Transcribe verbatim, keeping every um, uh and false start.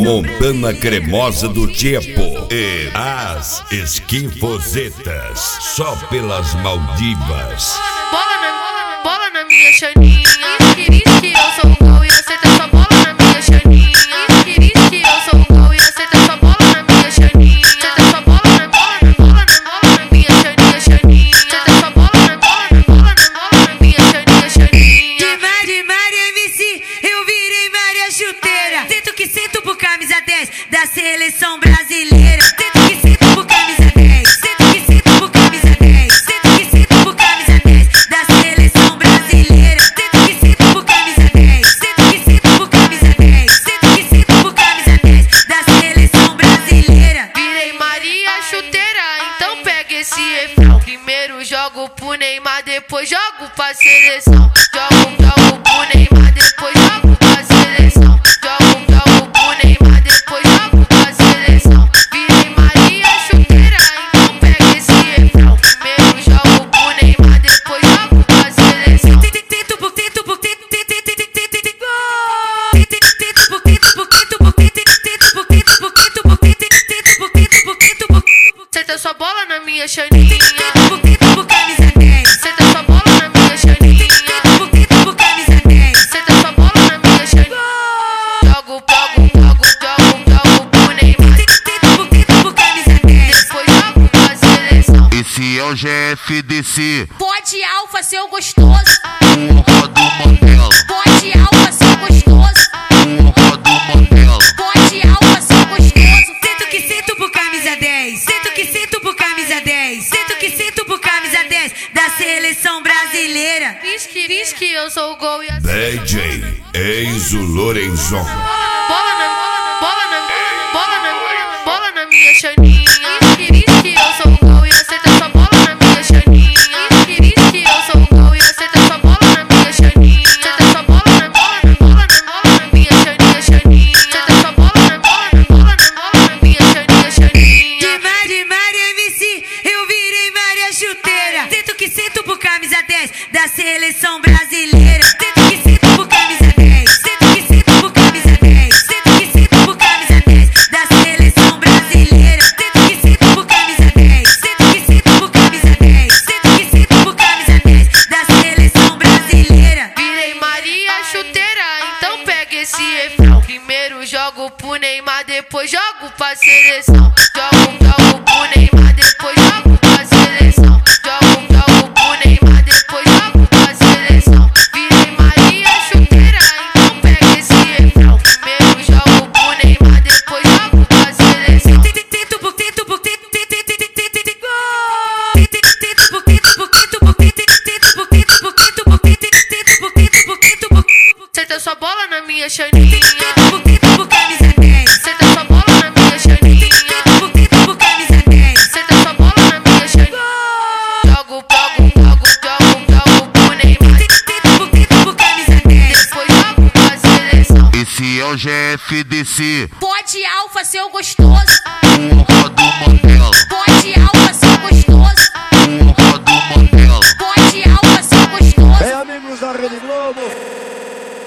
Montana cremosa do tipo e as esquinfosetas só pelas Maldivas. Bola na, bola na minha chaninha. Queria que eu sou o gol e acerta essa bola na minha chaninha. Queria que eu sou o gol e acerta essa bola na minha chaninha. Acerta essa bola na bola na bola na bola na minha chaninha, chaninha. Acerta essa bola na bola na bola na bola na minha chaninha, chaninha. De mar, de mar, M C, eu virei Maria Chuteira. Sinto que sinto por camisa dez da seleção brasileira. Sinto que sinto por camisa dez. Sinto que sinto por camisa dez. Sinto que sinto por camisa dez da seleção brasileira. Sinto que sinto por camisa dez. Sinto que sinto por camisa dez. Sinto que sinto por camisa dez da seleção brasileira. Virei Maria Chuteira, então pega esse refrão. Primeiro jogo pro Neymar, depois jogo pra seleção. Jogo, jogo pro Neymar, depois jogo pra seleção. Jogo, jogo pro Neymar, depois jogo pra seleção. Virei Maria Chuteira, então pega esse refrão. Primeiro jogo pro Neymar, depois jogo pra seleção. Tento por tento por tento tento tento tento tento gol. Tento por tento por tento por tento tento por tento por tento por tento tento por tento por tento por Acerta sua bola na minha chaninha. tento por tento por camisa dez. Acerta sua bola na minha chaninha. Tento por tento por camisa dez. Acerta sua bola na minha chaninha. Jogo, jogo, jogo, jogo, jogo pro Neymar. Tento por tento por camisa dez. Depois jogo pra seleção. Esse é o G F D C, Pode alfa, seu gostoso. porra do Mandela, Pode alfa, seu gostoso. porra do Mandela. Pode alfa, seu gostoso. Sinto que sinto por camisa dez. Sinto que sinto por camisa dez. Sinto que sinto por camisa dez da seleção brasileira. Diz que, diz que eu sou o gol e a D J Enzo Lorenzon. bola na, bola na, bola na, bola na minha chaninha. Diz que eu sou o gol e acerta essa bola na minha chaninha. Diz que eu sou o gol e acerta essa bola na minha chaninha. Acerta essa bola na bola na bola na bola na minha chaninha, chaninha. Acerta essa bola na bola na bola na bola na minha chaninha, chaninha. De mar, de mar, M C, eu virei Maria Chuteira. Sinto que sinto por camisa dez da seleção brasileira. Sinto que sinto por camisa dez. Sinto que sinto por camisa dez. Sinto que sinto por camisa dez da seleção brasileira. Sinto que sinto por camisa dez. Sinto que sinto por camisa dez. Sinto que sinto por camisa dez da seleção brasileira. Virei Maria Chuteira, então pega esse refrão. Primeiro jogo pro Neymar, depois jogo pra seleção. Jogo, jogo pro Neymar, depois jogo pra seleção. Jogo, jogo pro Neymar, depois jogo pra seleção. Virei Maria Chuteira, então pega esse refrão. Primeiro jogo pro Neymar, depois jogo pra seleção. Tento por tento por tento tento tento tento tento gol. Tento por tento por tento por tento tento por tento por tento por tento tento por tento por tento por Acerta sua bola na minha chaninha. tento por tento por camisa dez. Acerta sua bola na minha chaninha. Tento por tento por camisa dez. Acerta sua bola na minha chaninha. Jogo, jogo, jogo, jogo, jogo pro Neymar. Tento por tento por camisa dez. Depois jogo pra seleção. Esse é o G F D C, Pode alfa, seu gostoso. porra do Mandela, Pode alfa, seu gostoso.